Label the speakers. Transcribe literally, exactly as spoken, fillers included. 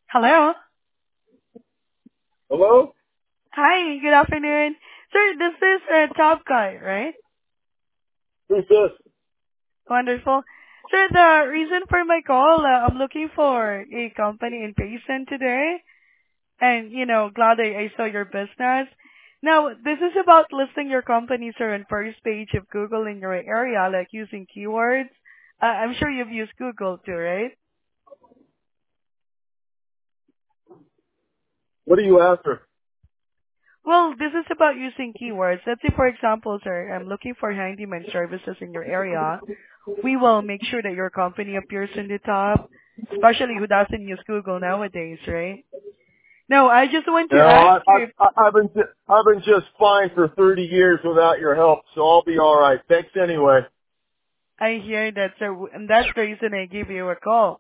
Speaker 1: Hello.
Speaker 2: Hello?
Speaker 1: Hi, good afternoon. Sir, this is uh, Top Guy, right?
Speaker 2: Who's this?
Speaker 1: Wonderful. Sir, the reason for my call, uh, I'm looking for a company in Payson today. And, you know, glad I, I saw your business. Now, this is about listing your company, sir, on first page of Google in your area, like using keywords. Uh, I'm sure you've used Google too, right?
Speaker 2: What are you after?
Speaker 1: Well, this is about using keywords. Let's say, for example, sir, I'm looking for handyman services in your area. We will make sure that your company appears in the top, especially who doesn't use Google nowadays, right? No, I just want
Speaker 2: You
Speaker 1: to
Speaker 2: know,
Speaker 1: ask
Speaker 2: I, I,
Speaker 1: you if
Speaker 2: I, I've been, ju- I've been just fine for thirty years without your help, so I'll be alright. Thanks anyway.
Speaker 1: I hear that, sir, and that's the reason I give you a call.